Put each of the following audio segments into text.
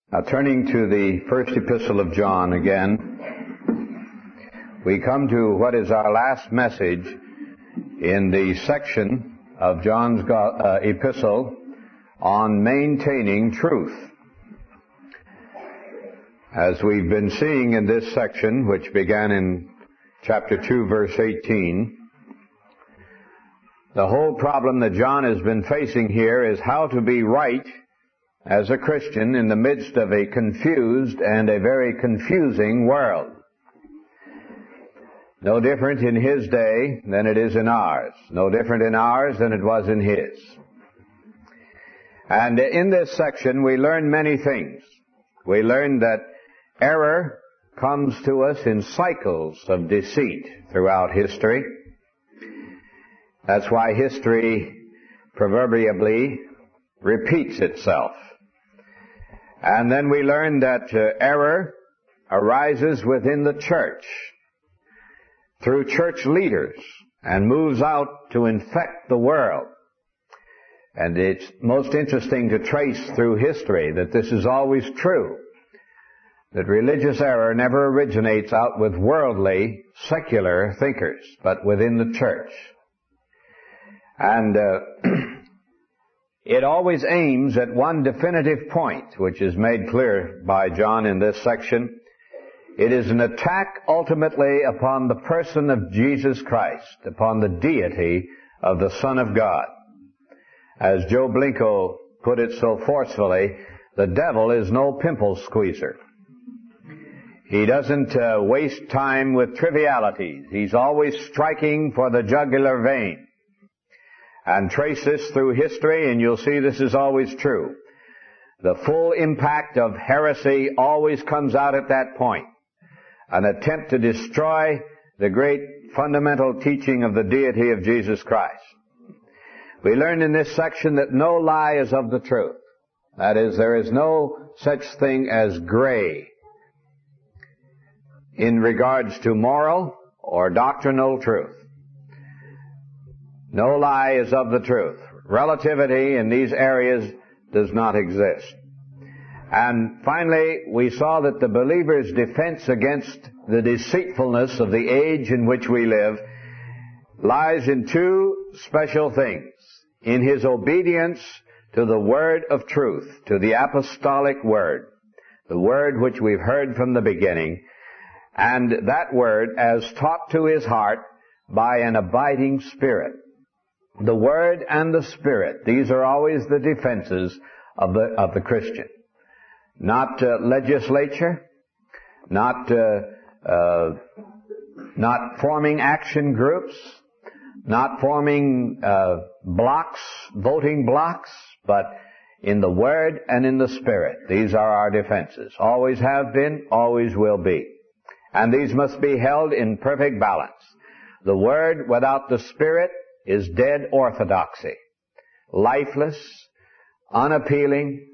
Now, turning to the first epistle of John again, we come to what is our last message in the section of John's epistle on maintaining truth. As we've been seeing in this section, which began in chapter 2, verse 18, the whole problem that John has been facing here is how to be right as a Christian in the midst of a confused and a very confusing world. No different in his day than it is in ours. No different in ours than it was in his. And in this section we learn many things. We learn that error comes to us in cycles of deceit throughout history. That's why history proverbially repeats itself. And then we learn that error arises within the church through church leaders and moves out to infect the world. And it's most interesting to trace through history that this is always true, that religious error never originates out with worldly, secular thinkers, but within the church. And it always aims at one definitive point, which is made clear by John in this section. It is an attack ultimately upon the person of Jesus Christ, upon the deity of the Son of God. As Joe Blinko put it so forcefully, the devil is no pimple squeezer. He doesn't waste time with trivialities. He's always striking for the jugular vein. And trace this through history and you'll see this is always true. The full impact of heresy always comes out at that point. An attempt to destroy the great fundamental teaching of the deity of Jesus Christ. We learn in this section that no lie is of the truth. That is, there is no such thing as gray in regards to moral or doctrinal truth. No lie is of the truth. Relativity in these areas does not exist. And finally, we saw that the believer's defense against the deceitfulness of the age in which we live lies in two special things. In his obedience to the word of truth, to the apostolic word, the word which we've heard from the beginning, and that word as taught to his heart by an abiding spirit. The Word and the Spirit, these are always the defenses of the Christian. Not legislature, not forming action groups, not forming blocks, voting blocks, but in the Word and in the Spirit. These are our defenses. Always have been, always will be. And these must be held in perfect balance. The Word without the Spirit is dead orthodoxy, lifeless, unappealing,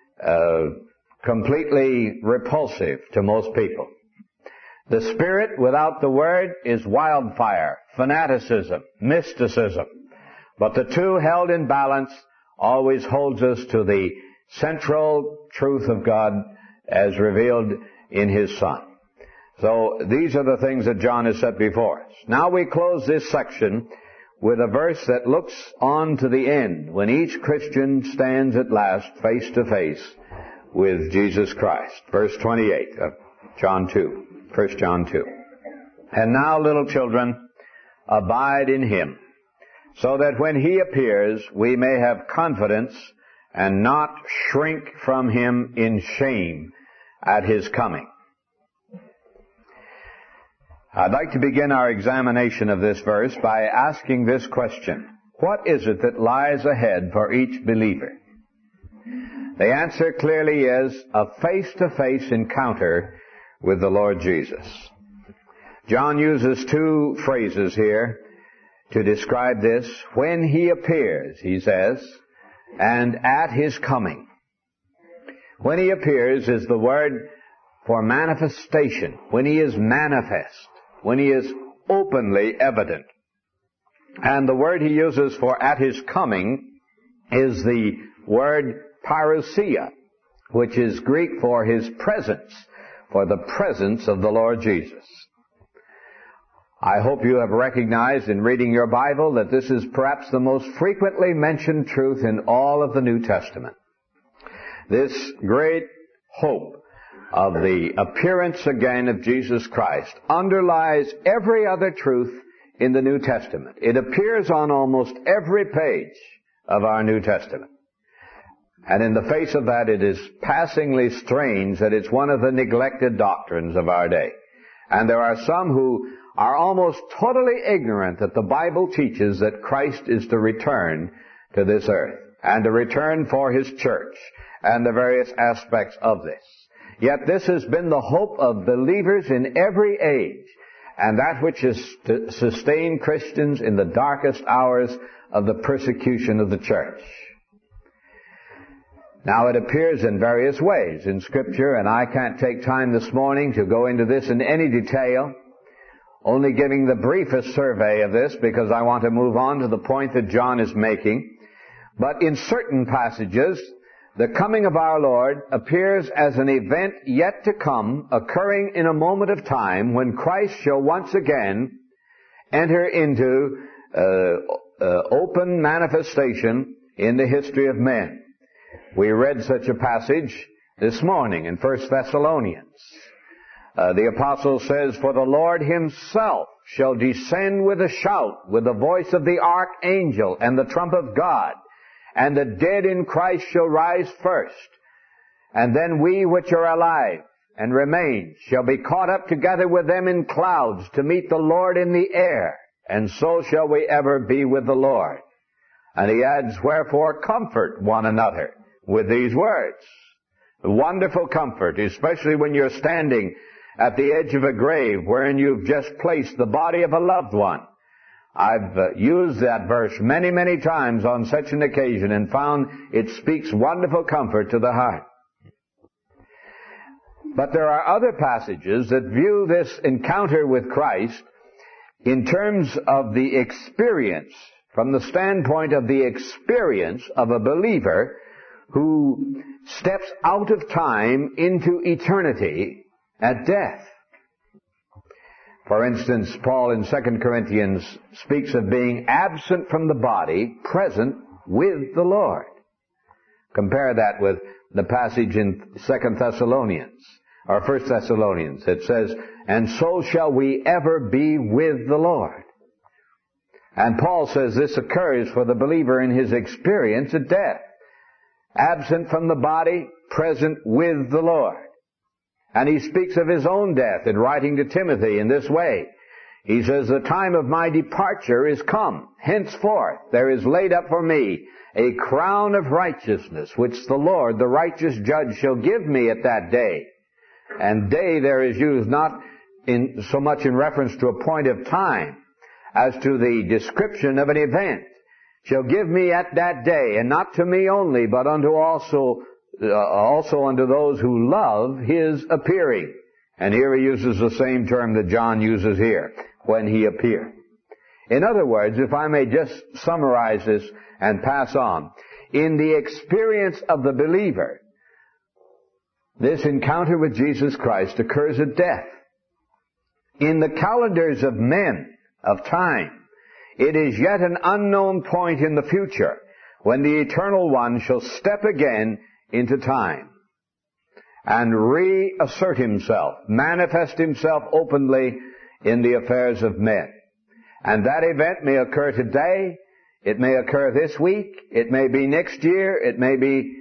completely repulsive to most people. The Spirit without the Word is wildfire, fanaticism, mysticism. But the two held in balance always holds us to the central truth of God as revealed in His Son. So these are the things that John has set before us. Now we close this section with a verse that looks on to the end, when each Christian stands at last face to face with Jesus Christ. Verse 28 of John 2, 1 John 2. And now, little children, abide in Him, so that when He appears, we may have confidence and not shrink from Him in shame at His coming. I'd like to begin our examination of this verse by asking this question. What is it that lies ahead for each believer? The answer clearly is a face-to-face encounter with the Lord Jesus. John uses two phrases here to describe this. When He appears, he says, and at His coming. When He appears is the word for manifestation. When He is manifest. When He is openly evident. And the word he uses for at His coming is the word parousia, which is Greek for His presence, for the presence of the Lord Jesus. I hope you have recognized in reading your Bible that this is perhaps the most frequently mentioned truth in all of the New Testament. This great hope of the appearance again of Jesus Christ underlies every other truth in the New Testament. It appears on almost every page of our New Testament. And in the face of that, it is passingly strange that it's one of the neglected doctrines of our day. And there are some who are almost totally ignorant that the Bible teaches that Christ is to return to this earth and to return for His church and the various aspects of this. Yet this has been the hope of believers in every age, and that which has sustained Christians in the darkest hours of the persecution of the church. Now it appears in various ways in Scripture, and I can't take time this morning to go into this in any detail, only giving the briefest survey of this because I want to move on to the point that John is making. But in certain passages, the coming of our Lord appears as an event yet to come, occurring in a moment of time when Christ shall once again enter into open manifestation in the history of men. We read such a passage this morning in 1 Thessalonians. The apostle says, "For the Lord Himself shall descend with a shout, with the voice of the archangel and the trump of God, and the dead in Christ shall rise first. And then we which are alive and remain shall be caught up together with them in clouds to meet the Lord in the air, and so shall we ever be with the Lord." And he adds, "Wherefore comfort one another with these words." Wonderful comfort, especially when you're standing at the edge of a grave wherein you've just placed the body of a loved one. I've used that verse many, many times on such an occasion and found it speaks wonderful comfort to the heart. But there are other passages that view this encounter with Christ in terms of the experience, from the standpoint of the experience of a believer who steps out of time into eternity at death. For instance, Paul in 2 Corinthians speaks of being absent from the body, present with the Lord. Compare that with the passage in 2 Thessalonians, or 1 Thessalonians. It says, "And so shall we ever be with the Lord." And Paul says this occurs for the believer in his experience at death. Absent from the body, present with the Lord. And he speaks of his own death in writing to Timothy in this way. He says, "The time of my departure is come. Henceforth there is laid up for me a crown of righteousness, which the Lord, the righteous judge, shall give me at that day." And day there is used not in so much in reference to a point of time as to the description of an event. "Shall give me at that day, and not to me only, but unto also unto those who love His appearing." And here he uses the same term that John uses here, when He appeared. In other words, if I may just summarize this and pass on, in the experience of the believer, this encounter with Jesus Christ occurs at death. In the calendars of men, of time, it is yet an unknown point in the future when the Eternal One shall step again into time and reassert Himself, manifest Himself openly in the affairs of men. And that event may occur today, it may occur this week, it may be next year, it may be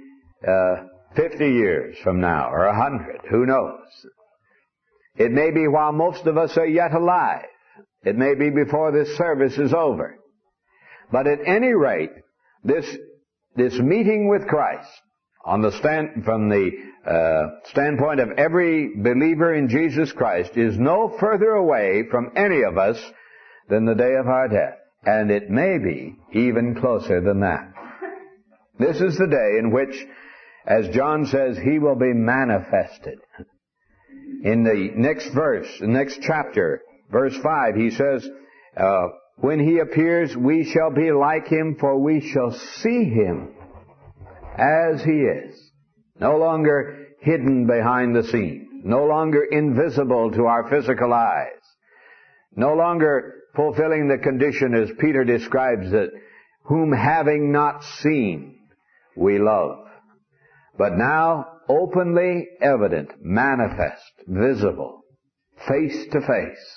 50 years from now, or 100, who knows. It may be while most of us are yet alive. It may be before this service is over. But at any rate, this meeting with Christ, from the standpoint of every believer in Jesus Christ, is no further away from any of us than the day of our death. And it may be even closer than that. This is the day in which, as John says, He will be manifested. In the next verse, the next chapter, verse 5, he says, "When He appears, we shall be like Him, for we shall see Him as He is." no longer hidden behind the scenes, no longer invisible to our physical eyes, no longer fulfilling the condition as Peter describes it, whom having not seen we love, but now openly evident, manifest, visible, face to face.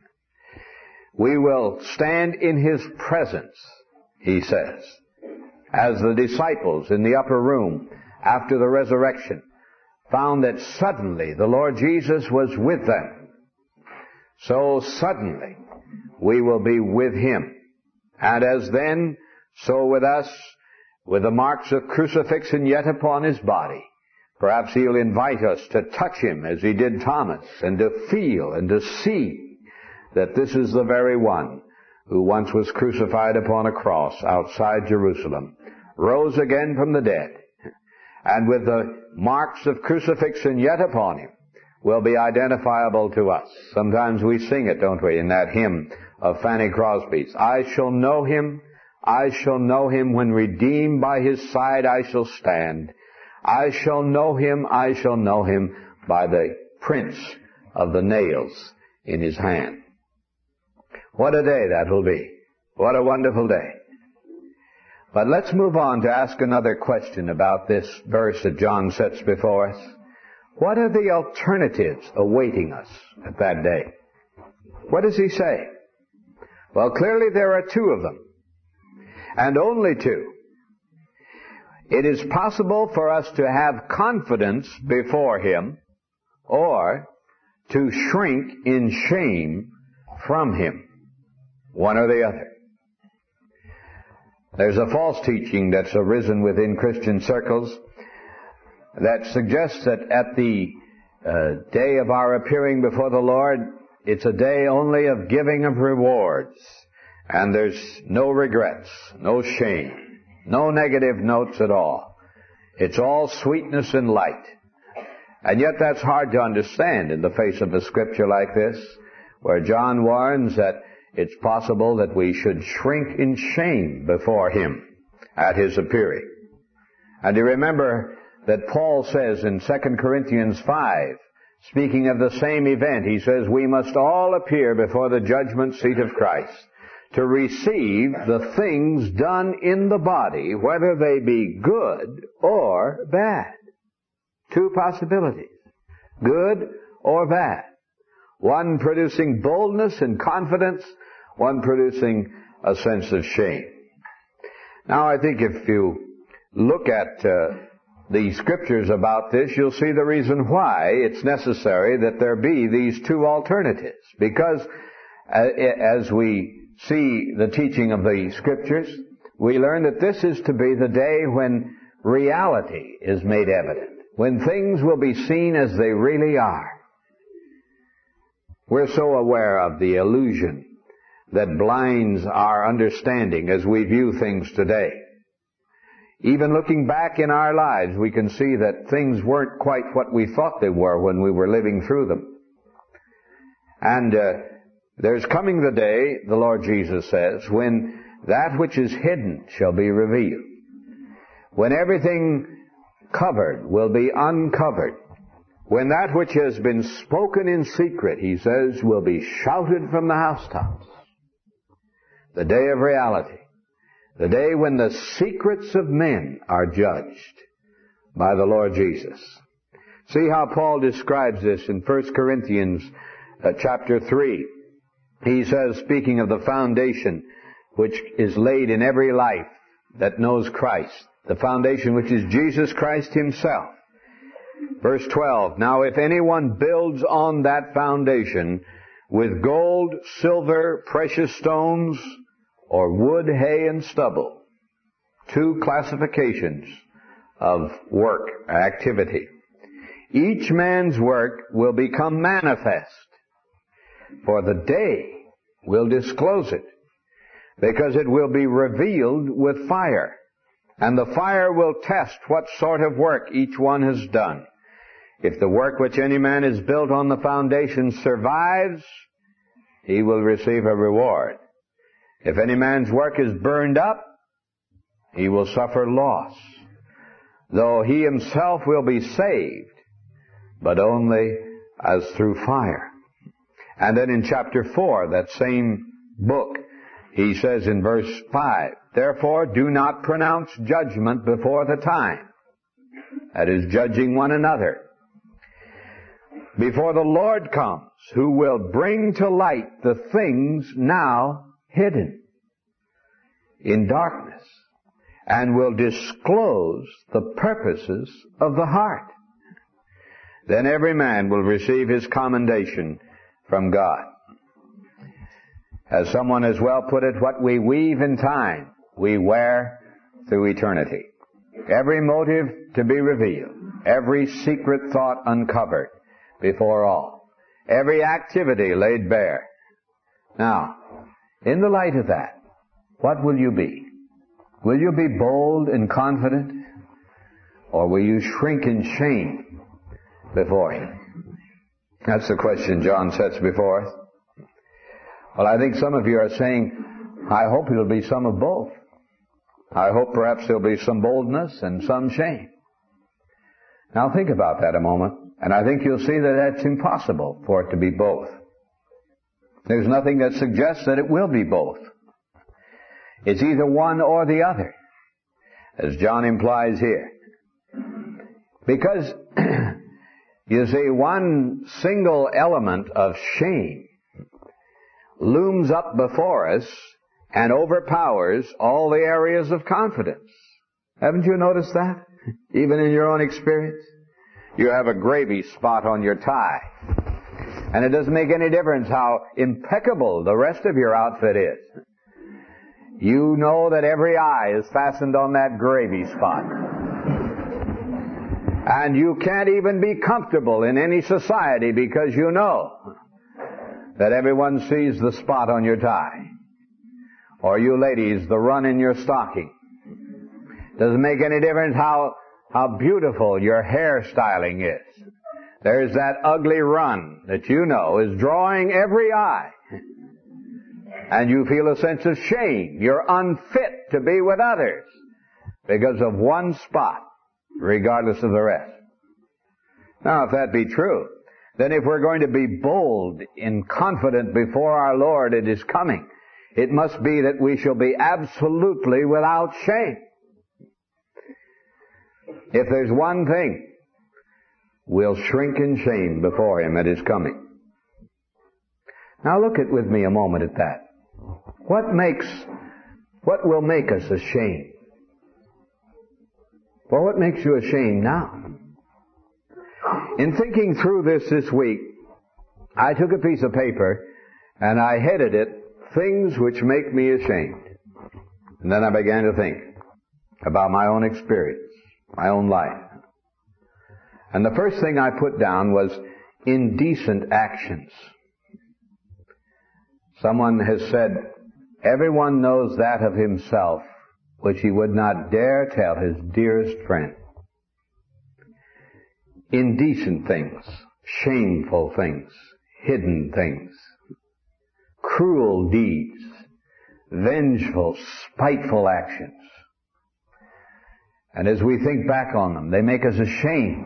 We will stand in His presence, he says, as the disciples in the upper room after the resurrection found that suddenly the Lord Jesus was with them. So suddenly we will be with Him. And as then, so with us, with the marks of crucifixion yet upon His body. Perhaps He'll invite us to touch Him as He did Thomas, and to feel and to see that this is the very one who once was crucified upon a cross outside Jerusalem, rose again from the dead, and with the marks of crucifixion yet upon Him, will be identifiable to us. Sometimes we sing it, don't we, in that hymn of Fanny Crosby's, I shall know Him when redeemed by His side I shall stand. I shall know Him by the prints of the nails in His hand. What a day that will be. What a wonderful day. But let's move on to ask another question about this verse that John sets before us. What are the alternatives awaiting us at that day? What does he say? Well, clearly there are two of them, and only two. It is possible for us to have confidence before Him, or to shrink in shame from Him. One or the other. There's a false teaching that's arisen within Christian circles that suggests that at the day of our appearing before the Lord, it's a day only of giving of rewards, and there's no regrets, no shame, no negative notes at all. It's all sweetness and light. And yet that's hard to understand in the face of a scripture like this, where John warns that it's possible that we should shrink in shame before Him at His appearing. And you remember that Paul says in 2 Corinthians 5, speaking of the same event, he says, we must all appear before the judgment seat of Christ to receive the things done in the body, whether they be good or bad. Two possibilities. Good or bad. One producing boldness and confidence, one producing a sense of shame. Now I think if you look at the scriptures about this, you'll see the reason why it's necessary that there be these two alternatives. Because as we see the teaching of the scriptures, we learn that this is to be the day when reality is made evident, when things will be seen as they really are. We're so aware of the illusion that blinds our understanding as we view things today. Even looking back in our lives, we can see that things weren't quite what we thought they were when we were living through them. And there's coming the day, the Lord Jesus says, when that which is hidden shall be revealed. When everything covered will be uncovered. When that which has been spoken in secret, he says, will be shouted from the housetops. The day of reality. The day when the secrets of men are judged by the Lord Jesus. See how Paul describes this in 1 Corinthians chapter 3. He says, speaking of the foundation which is laid in every life that knows Christ, the foundation which is Jesus Christ Himself. Verse 12, now if anyone builds on that foundation with gold, silver, precious stones, or wood, hay, and stubble, two classifications of work, activity, each man's work will become manifest, for the day will disclose it, because it will be revealed with fire. And the fire will test what sort of work each one has done. If the work which any man is built on the foundation survives, he will receive a reward. If any man's work is burned up, he will suffer loss. though he himself will be saved, but only as through fire. And then in chapter 4, that same book, he says in verse 5, therefore do not pronounce judgment before the time. That is, judging one another. Before the Lord comes, who will bring to light the things now hidden in darkness, and will disclose the purposes of the heart. Then every man will receive his commendation from God. As someone has well put it, what we weave in time, we wear through eternity. Every motive to be revealed, every secret thought uncovered before all, every activity laid bare. Now, in the light of that, what will you be? Will you be bold and confident, or will you shrink in shame before Him? That's the question John sets before us. Well, I think some of you are saying, I hope it'll be some of both. I hope perhaps there'll be some boldness and some shame. Now think about that a moment, and I think you'll see that that's impossible for it to be both. There's nothing that suggests that it will be both. It's either one or the other, as John implies here. Because, you see, one single element of shame looms up before us and overpowers all the areas of confidence. Haven't you noticed that? Even in your own experience? You have a gravy spot on your tie. And it doesn't make any difference how impeccable the rest of your outfit is. You know that every eye is fastened on that gravy spot. And you can't even be comfortable in any society because you know that everyone sees the spot on your tie. Or you ladies, the run in your stocking. Doesn't make any difference how beautiful your hairstyling is. There's that ugly run that you know is drawing every eye. And you feel a sense of shame. You're unfit to be with others because of one spot, regardless of the rest. Now, if that be true, then if we're going to be bold and confident before our Lord at His coming, it must be that we shall be absolutely without shame. If there's one thing, we'll shrink in shame before Him at His coming. Now look with me a moment at that. What will make us ashamed? Well, what makes you ashamed now? In thinking through this week, I took a piece of paper and I headed it, Things Which Make Me Ashamed. And then I began to think about my own experience, my own life. And the first thing I put down was indecent actions. Someone has said, everyone knows that of himself which he would not dare tell his dearest friend. Indecent things, shameful things, hidden things, cruel deeds, vengeful, spiteful actions. And as we think back on them, they make us ashamed.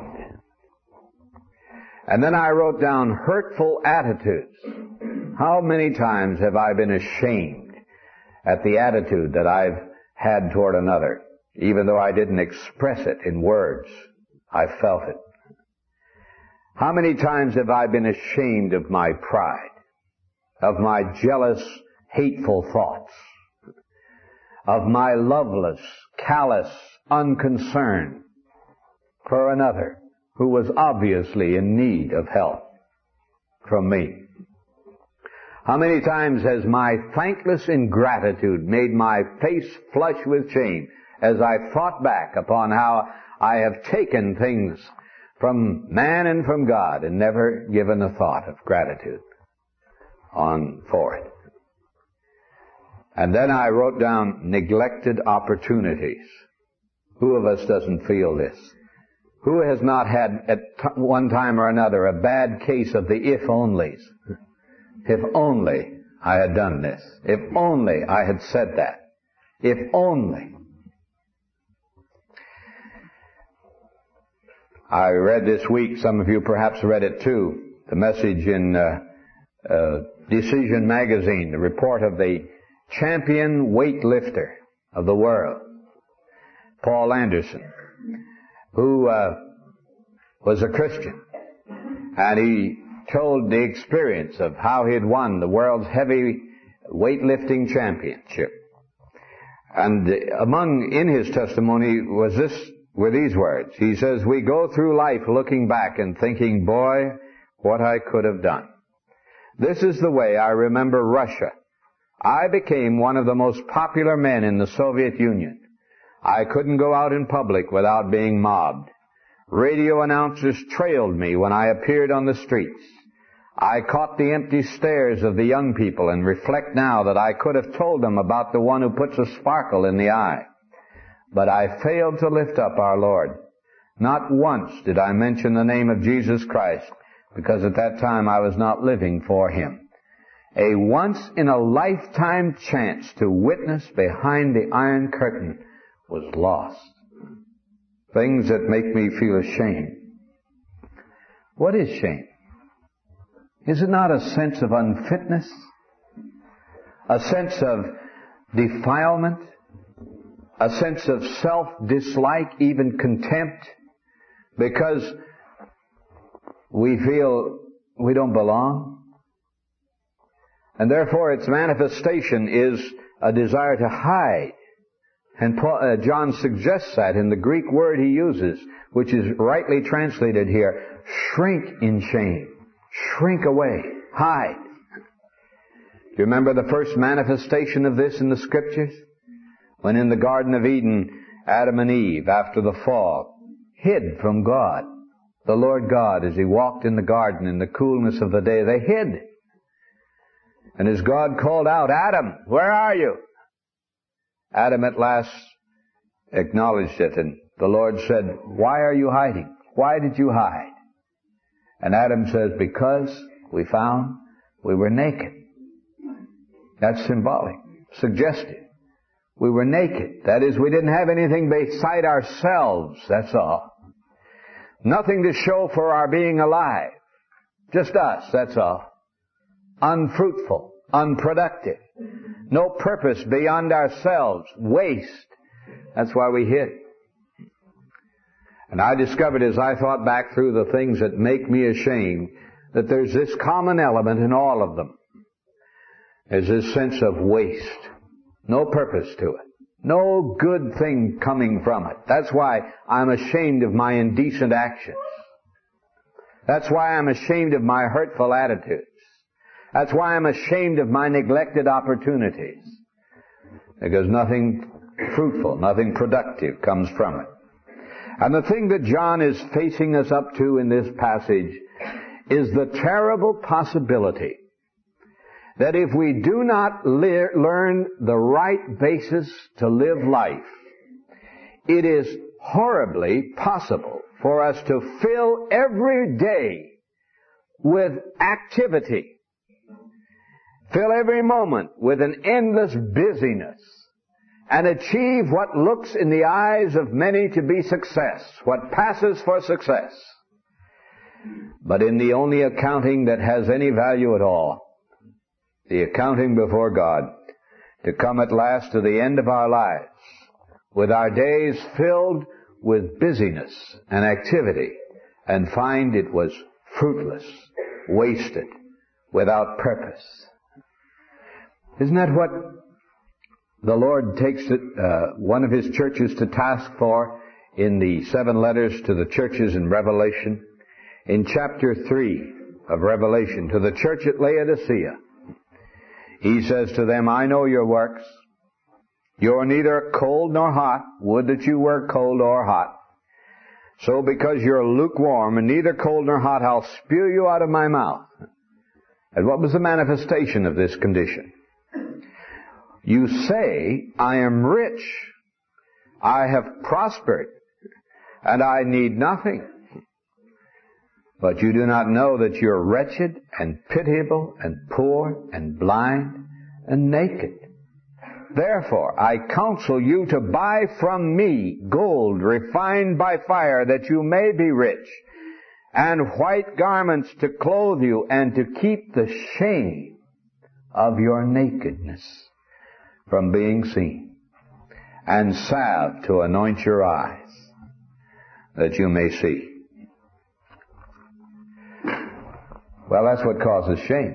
And then I wrote down hurtful attitudes. How many times have I been ashamed at the attitude that I've had toward another? Even though I didn't express it in words, I felt it. How many times have I been ashamed of my pride, of my jealous, hateful thoughts, of my loveless, callous unconcern for another who was obviously in need of help from me? How many times has my thankless ingratitude made my face flush with shame as I thought back upon how I have taken things from man and from God and never given a thought of gratitude for it? And then I wrote down neglected opportunities. Who of us doesn't feel this? Who has not had at one time or another a bad case of the if-onlys? If only I had done this. If only I had said that. If only. I read this week, some of you perhaps read it too, the message in Decision magazine, the report of the champion weightlifter of the world, Paul Anderson, who was a Christian. And he told the experience of how he had won the world's heavy weightlifting championship. And in his testimony were these words. He says, "We go through life looking back and thinking, boy, what I could have done. This is the way I remember Russia. I became one of the most popular men in the Soviet Union. I couldn't go out in public without being mobbed. Radio announcers trailed me when I appeared on the streets. I caught the empty stares of the young people and reflect now that I could have told them about the one who puts a sparkle in the eye. But I failed to lift up our Lord. Not once did I mention the name of Jesus Christ, because at that time I was not living for Him. A once-in-a-lifetime chance to witness behind the Iron Curtain was lost." Things that make me feel ashamed. What is shame? Is it not a sense of unfitness? A sense of defilement? A sense of self-dislike, even contempt? Because we feel we don't belong? And therefore its manifestation is a desire to hide. And John suggests that in the Greek word he uses, which is rightly translated here, shrink in shame. Shrink away. Hide. Do you remember the first manifestation of this in the Scriptures? When in the Garden of Eden, Adam and Eve, after the fall, hid from God. The Lord God, as He walked in the garden in the coolness of the day, they hid. And as God called out, "Adam, where are you?" Adam at last acknowledged it, and the Lord said, "Why are you hiding? Why did you hide?" And Adam says, "Because we found we were naked." That's symbolic, suggestive. We were naked. That is, we didn't have anything beside ourselves, that's all. Nothing to show for our being alive. Just us, that's all. Unfruitful, unproductive. No purpose beyond ourselves. Waste. That's why we hid. And I discovered as I thought back through the things that make me ashamed, that there's this common element in all of them. There's this sense of waste. No purpose to it. No good thing coming from it. That's why I'm ashamed of my indecent actions. That's why I'm ashamed of my hurtful attitudes. That's why I'm ashamed of my neglected opportunities. Because nothing fruitful, nothing productive comes from it. And the thing that John is facing us up to in this passage is the terrible possibility that if we do not learn the right basis to live life, it is horribly possible for us to fill every day with activity, fill every moment with an endless busyness, and achieve what looks in the eyes of many to be success, what passes for success. But in the only accounting that has any value at all, the accounting before God, to come at last to the end of our lives, with our days filled with busyness and activity, and find it was fruitless, wasted, without purpose. Isn't that what the Lord takes one of His churches to task for in the 7 letters to the churches in Revelation? In chapter 3 of Revelation, to the church at Laodicea, He says to them, "I know your works. You're neither cold nor hot. Would that you were cold or hot. So because you're lukewarm and neither cold nor hot, I'll spew you out of my mouth." And what was the manifestation of this condition? You say, "I am rich. I have prospered, and I need nothing." But you do not know that you're wretched and pitiable and poor and blind and naked. Therefore, I counsel you to buy from me gold refined by fire, that you may be rich, and white garments to clothe you, and to keep the shame of your nakedness from being seen, and salve to anoint your eyes, that you may see. Well, that's what causes shame.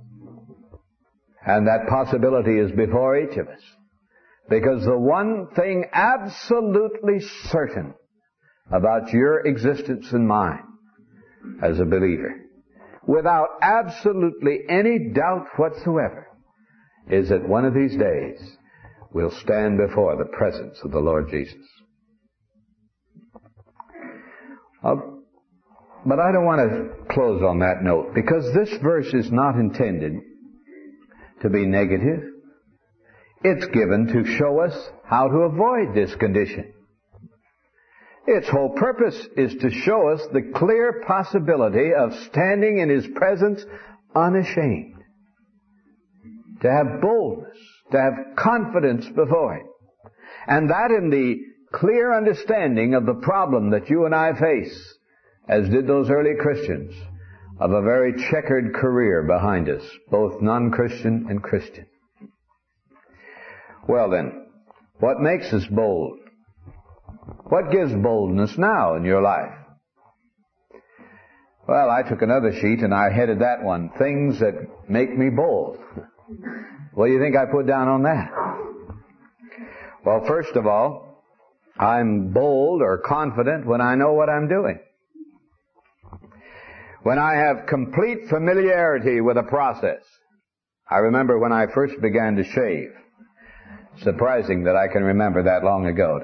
And that possibility is before each of us. Because the one thing absolutely certain about your existence and mine as a believer, without absolutely any doubt whatsoever, is that one of these days we'll stand before the presence of the Lord Jesus. But I don't want to close on that note, because this verse is not intended to be negative. It's given to show us how to avoid this condition. Its whole purpose is to show us the clear possibility of standing in His presence unashamed, to have boldness, to have confidence before Him, and that in the clear understanding of the problem that you and I face, as did those early Christians, of a very checkered career behind us, both non-Christian and Christian. Well then, what makes us bold? What gives boldness now in your life? Well, I took another sheet and I headed that one, things that make me bold. What do you think I put down on that? Well, first of all, I'm bold or confident when I know what I'm doing. When I have complete familiarity with a process. I remember when I first began to shave. Surprising that I can remember that long ago.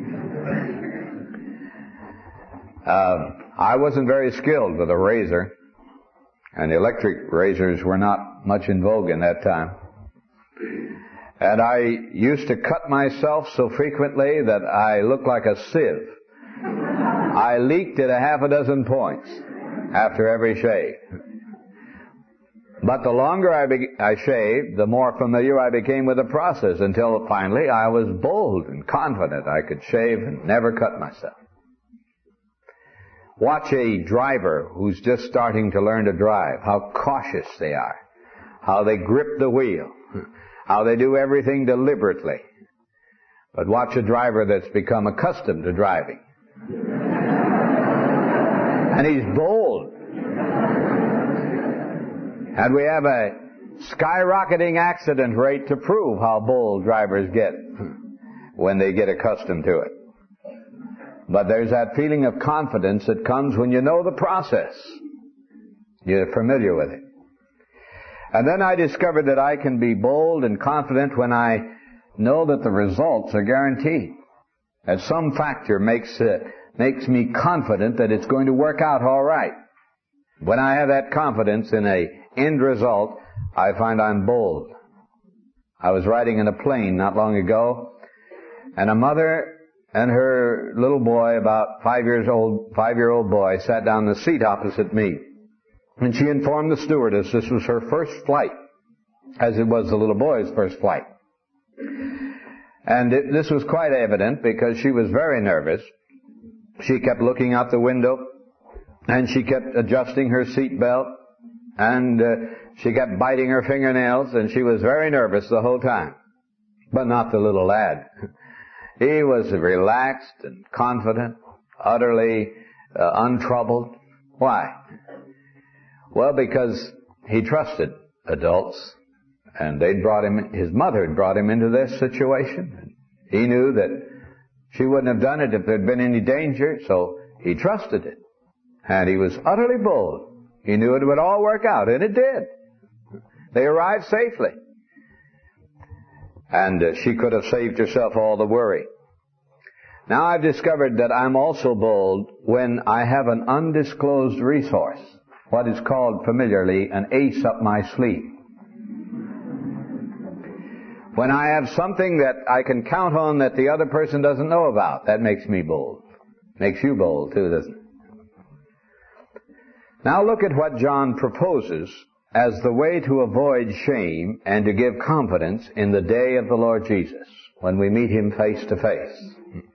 I wasn't very skilled with a razor, and electric razors were not much in vogue in that time. And I used to cut myself so frequently that I looked like a sieve. I leaked at 6 points after every shave. But the longer I shaved, the more familiar I became with the process, until finally I was bold and confident I could shave and never cut myself. Watch a driver who's just starting to learn to drive, how cautious they are, how they grip the wheel, how they do everything deliberately. But watch a driver that's become accustomed to driving. And he's bold. And we have a skyrocketing accident rate to prove how bold drivers get when they get accustomed to it. But there's that feeling of confidence that comes when you know the process. You're familiar with it. And then I discovered that I can be bold and confident when I know that the results are guaranteed. That some factor makes me confident that it's going to work out all right. When I have that confidence in an end result, I find I'm bold. I was riding in a plane not long ago, and a mother and her little boy, about 5-year-old boy, sat down in the seat opposite me. And she informed the stewardess this was her first flight, as it was the little boy's first flight. And this was quite evident because she was very nervous. She kept looking out the window, and she kept adjusting her seat belt, and she kept biting her fingernails, and she was very nervous the whole time. But not the little lad. He was relaxed and confident, utterly untroubled. Why? Well, because he trusted adults, and his mother had brought him into this situation. He knew that she wouldn't have done it if there'd been any danger, so he trusted it. And he was utterly bold. He knew it would all work out, and it did. They arrived safely. And she could have saved herself all the worry. Now I've discovered that I'm also bold when I have an undisclosed resource, what is called familiarly an ace up my sleeve. When I have something that I can count on that the other person doesn't know about, that makes me bold. Makes you bold too, doesn't it? Now look at what John proposes as the way to avoid shame and to give confidence in the day of the Lord Jesus, when we meet Him face to face.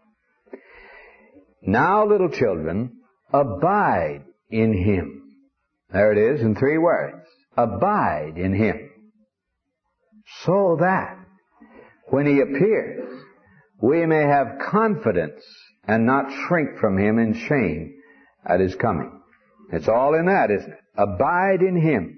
Now, little children, abide in Him. There it is in 3 words. Abide in Him. So that when He appears, we may have confidence and not shrink from Him in shame at His coming. It's all in that, isn't it? Abide in Him.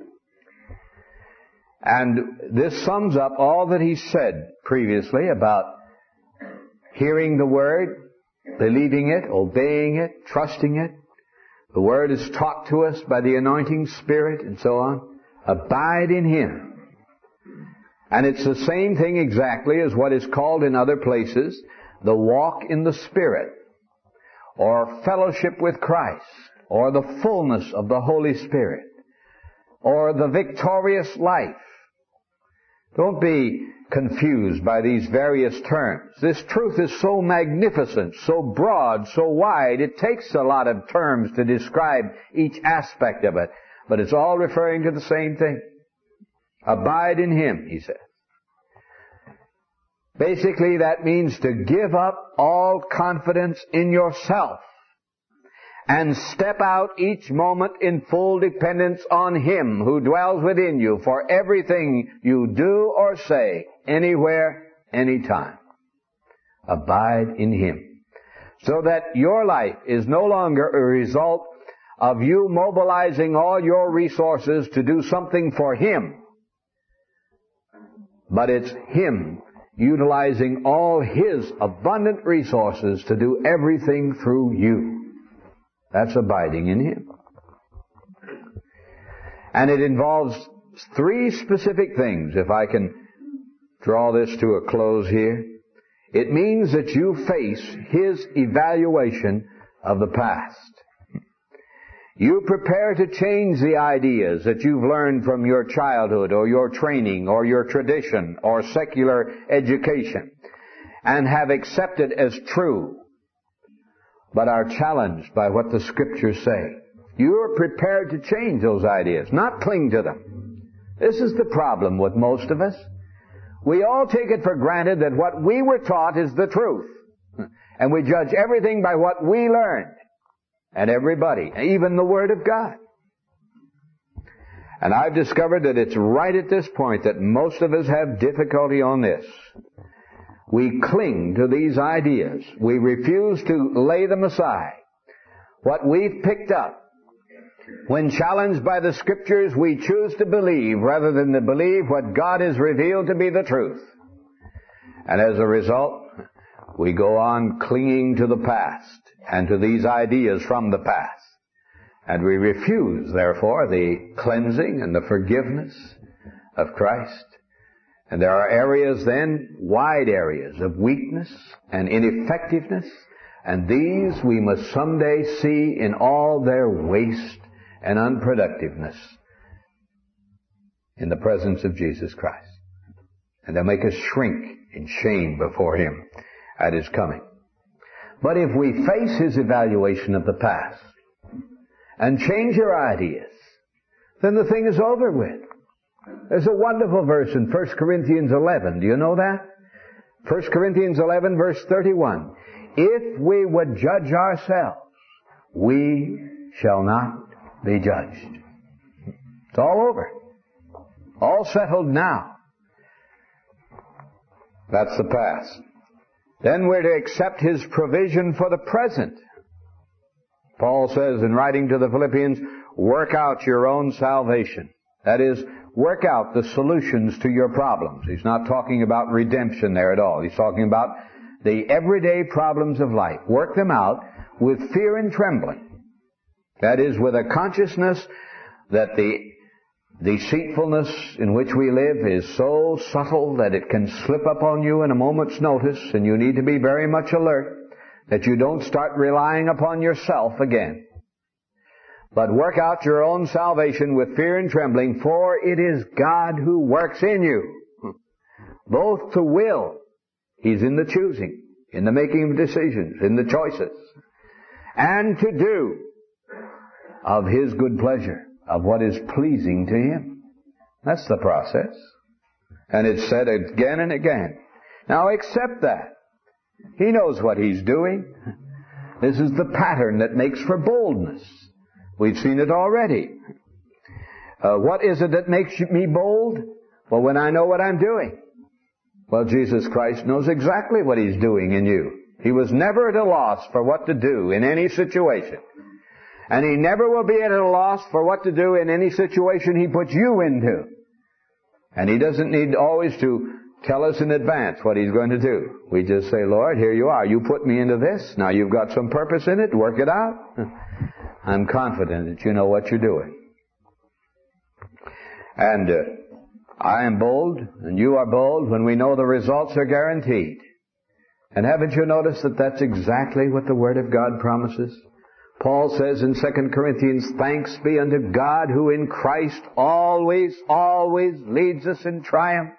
And this sums up all that he said previously about hearing the Word, believing it, obeying it, trusting it. The Word is taught to us by the anointing Spirit and so on. Abide in Him. And it's the same thing exactly as what is called in other places the walk in the Spirit, or fellowship with Christ, or the fullness of the Holy Spirit, or the victorious life. Don't be confused by these various terms. This truth is so magnificent, so broad, so wide, it takes a lot of terms to describe each aspect of it, but it's all referring to the same thing. Abide in Him, he says. Basically, that means to give up all confidence in yourself and step out each moment in full dependence on Him who dwells within you for everything you do or say, anywhere, anytime. Abide in Him. So that your life is no longer a result of you mobilizing all your resources to do something for Him, but it's Him utilizing all His abundant resources to do everything through you. That's abiding in Him. And it involves 3 specific things, if I can draw this to a close here. It means that you face His evaluation of the past. You prepare to change the ideas that you've learned from your childhood or your training or your tradition or secular education and have accepted as true, but are challenged by what the Scriptures say. You are prepared to change those ideas, not cling to them. This is the problem with most of us. We all take it for granted that what we were taught is the truth. And we judge everything by what we learned. And everybody, even the Word of God. And I've discovered that it's right at this point that most of us have difficulty on this. We cling to these ideas. We refuse to lay them aside. What we've picked up, when challenged by the Scriptures, we choose to believe rather than to believe what God has revealed to be the truth. And as a result, we go on clinging to the past and to these ideas from the past. And we refuse, therefore, the cleansing and the forgiveness of Christ. And there are areas then, wide areas of weakness and ineffectiveness, and these we must someday see in all their waste and unproductiveness in the presence of Jesus Christ. And they'll make us shrink in shame before Him at His coming. But if we face His evaluation of the past and change our ideas, then the thing is over with. There's a wonderful verse in 1 Corinthians 11. Do you know that? 1 Corinthians 11 verse 31. If we would judge ourselves, we shall not be judged. It's all over. All settled now. That's the past. Then we're to accept His provision for the present. Paul says in writing to the Philippians, work out your own salvation. That is, work out the solutions to your problems. He's not talking about redemption there at all. He's talking about the everyday problems of life. Work them out with fear and trembling. That is, with a consciousness that the deceitfulness in which we live is so subtle that it can slip up on you in a moment's notice, and you need to be very much alert that you don't start relying upon yourself again. But work out your own salvation with fear and trembling, for it is God who works in you, both to will. He's in the choosing, in the making of decisions, in the choices, and to do of His good pleasure. of what is pleasing to Him. That's the process. And it's said again and again. Now accept that. He knows what He's doing. This is the pattern that makes for boldness. We've seen it already. What is it that makes me bold? Well, when I know what I'm doing. Well, Jesus Christ knows exactly what He's doing in you. He was never at a loss for what to do in any situation. And He never will be at a loss for what to do in any situation He puts you into. And He doesn't need always to tell us in advance what He's going to do. We just say, Lord, here you are. You put me into this. Now you've got some purpose in it. Work it out. I'm confident that you know what you're doing. And I am bold, and you are bold when we know the results are guaranteed. And haven't you noticed that that's exactly what the Word of God promises? Paul says in 2 Corinthians, thanks be unto God who in Christ always leads us in triumph.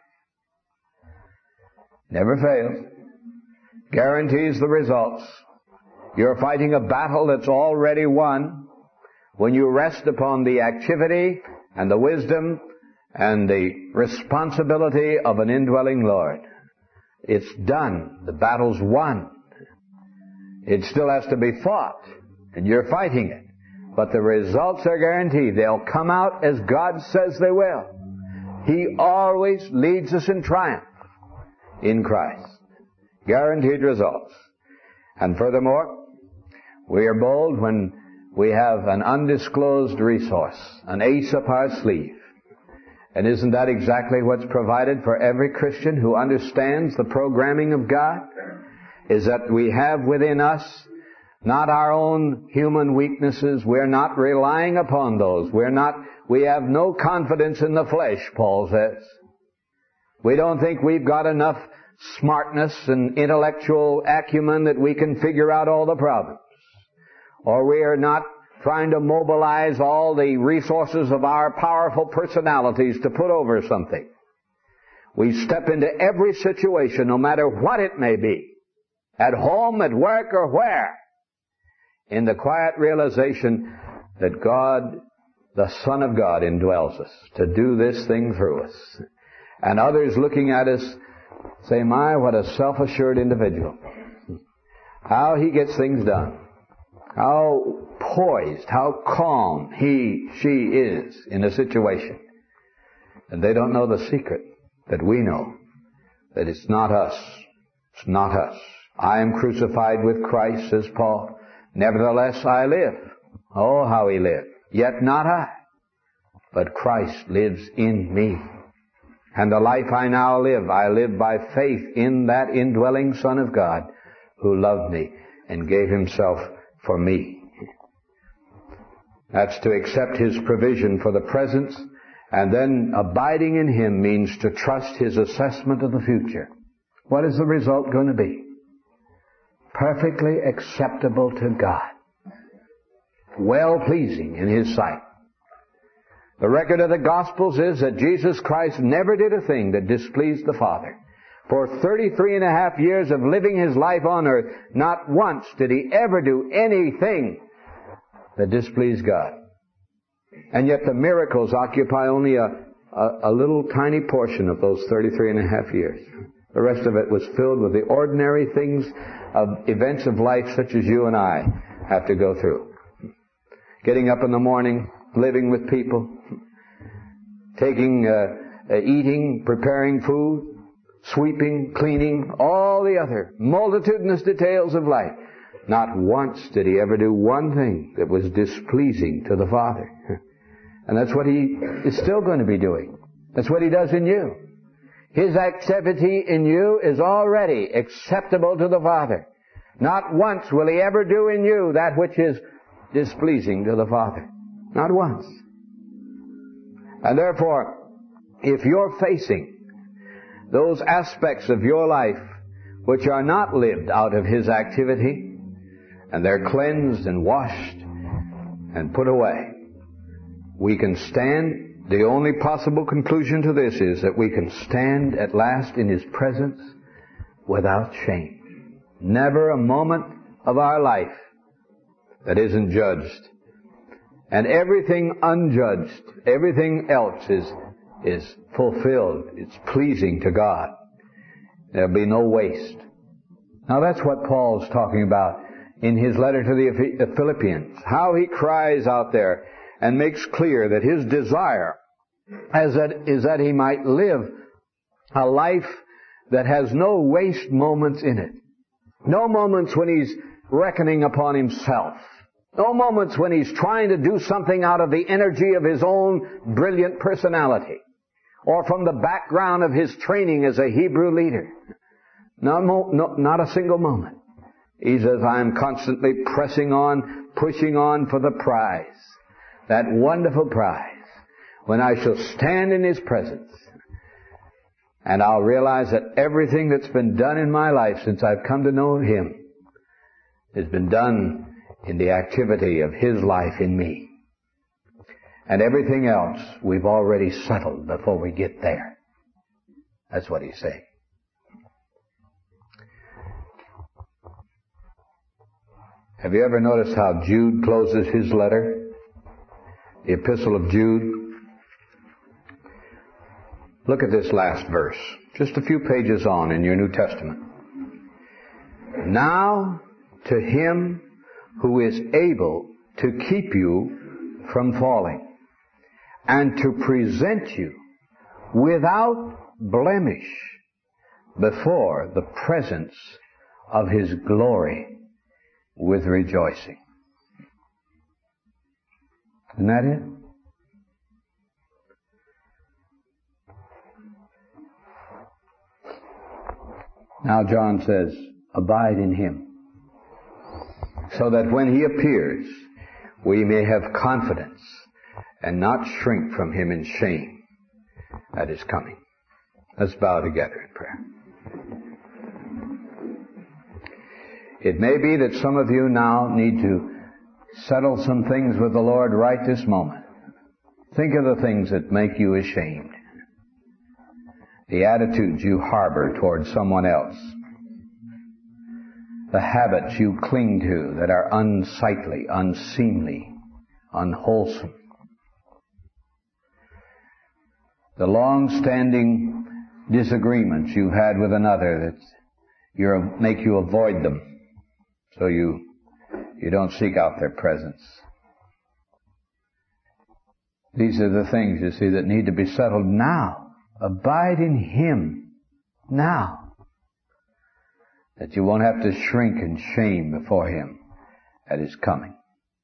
Never fails. Guarantees the results. You're fighting a battle that's already won when you rest upon the activity and the wisdom and the responsibility of an indwelling Lord. It's done. The battle's won. It still has to be fought, and you're fighting it. But the results are guaranteed. They'll come out as God says they will. He always leads us in triumph in Christ. Guaranteed results. And furthermore, we are bold when we have an undisclosed resource, an ace up our sleeve. And isn't that exactly what's provided for every Christian who understands the programming of God? Is that we have within us not our own human weaknesses. We're not relying upon those. We have no confidence in the flesh, Paul says. We don't think we've got enough smartness and intellectual acumen that we can figure out all the problems. Or we are not trying to mobilize all the resources of our powerful personalities to put over something. We step into every situation, no matter what it may be, at home, at work, or where, in the quiet realization that God, the Son of God, indwells us to do this thing through us. And others looking at us say, my, what a self-assured individual. How he gets things done. How poised, how calm she is in a situation. And they don't know the secret that we know, that it's not us. It's not us. I am crucified with Christ, says Paul. Nevertheless I live. Oh, how he lived. Yet not I, but Christ lives in me. And the life I now live, I live by faith in that indwelling Son of God who loved me and gave himself for me. That's to accept his provision for the present, and then abiding in him means to trust his assessment of the future. What is the result going to be? Perfectly acceptable to God. Well-pleasing in his sight. The record of the Gospels is that Jesus Christ never did a thing that displeased the Father. For 33 and a half years of living his life on earth, not once did he ever do anything that displeased God. And yet the miracles occupy only a little tiny portion of those 33 and a half years. The rest of it was filled with the ordinary things of events of life such as you and I have to go through. Getting up in the morning, living with people, eating, preparing food, sweeping, cleaning, all the other multitudinous details of life. Not once did he ever do one thing that was displeasing to the Father. And that's what he is still going to be doing. That's what he does in you. His activity in you is already acceptable to the Father. Not once will he ever do in you that which is displeasing to the Father. Not once. And therefore, if you're facing those aspects of your life which are not lived out of his activity, and they're cleansed and washed and put away, we can stand. The only possible conclusion to this is that we can stand at last in his presence without shame. Never a moment of our life that isn't judged and everything unjudged, everything else is fulfilled. It's pleasing to God. There'll be no waste. Now that's what Paul's talking about in his letter to the Philippians. How he cries out there and makes clear that his desire is that he might live a life that has no waste moments in it. No moments when he's reckoning upon himself. No moments when he's trying to do something out of the energy of his own brilliant personality or from the background of his training as a Hebrew leader. Not a single moment. He says, I am constantly pressing on, pushing on for the prize. That wonderful prize when I shall stand in His presence. And I'll realize that everything that's been done in my life since I've come to know Him has been done in the activity of His life in me. And everything else we've already settled before we get there. That's what he's saying. Have you ever noticed how Jude closes his letter? The Epistle of Jude. Look at this last verse, just a few pages on in your New Testament. Now to Him who is able to keep you from falling and to present you without blemish before the presence of His glory with rejoicing. Isn't that it? Now John says, abide in Him, so that when He appears, we may have confidence and not shrink from Him in shame at His coming. Let's bow together in prayer. It may be that some of you now need to settle some things with the Lord right this moment. Think of the things that make you ashamed. The attitudes you harbor towards someone else. The habits you cling to that are unsightly, unseemly, unwholesome. The long-standing disagreements you've had with another that make you avoid them. So you don't seek out their presence. These are the things, you see, that need to be settled now. Abide in Him now. That you won't have to shrink in shame before Him at His coming.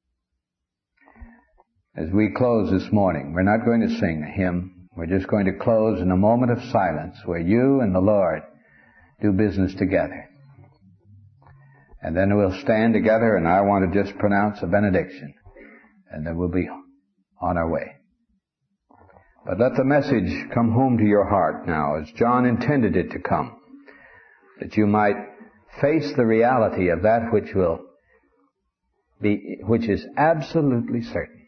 As we close this morning, we're not going to sing a hymn. We're just going to close in a moment of silence where you and the Lord do business together. And then we'll stand together and I want to just pronounce a benediction. And then we'll be on our way. But let the message come home to your heart now as John intended it to come. That you might face the reality of that which is absolutely certain.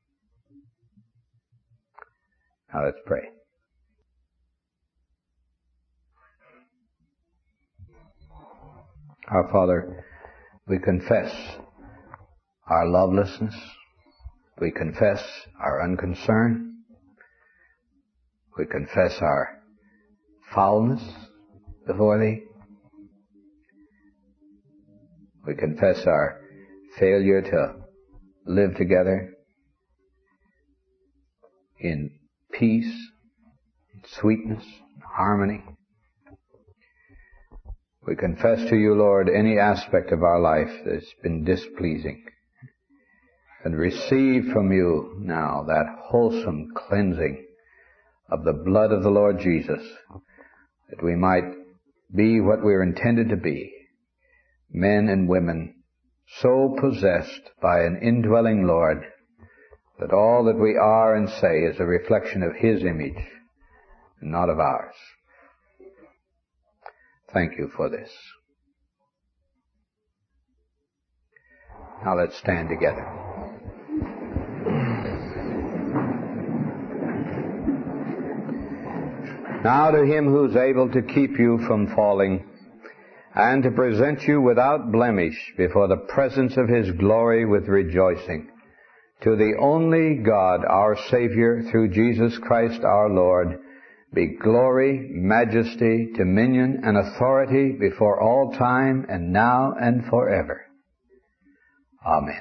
Now let's pray. Our Father, we confess our lovelessness. We confess our unconcern. We confess our foulness before Thee. We confess our failure to live together in peace, sweetness, harmony. We confess to You, Lord, any aspect of our life that's been displeasing, and receive from You now that wholesome cleansing of the blood of the Lord Jesus, that we might be what we are intended to be, men and women so possessed by an indwelling Lord that all that we are and say is a reflection of His image, and not of ours. Thank You for this. Now let's stand together. Now to Him who's able to keep you from falling and to present you without blemish before the presence of His glory with rejoicing, To the only God, our Savior, through Jesus Christ our Lord, be glory, majesty, dominion, and authority before all time and now and forever. Amen.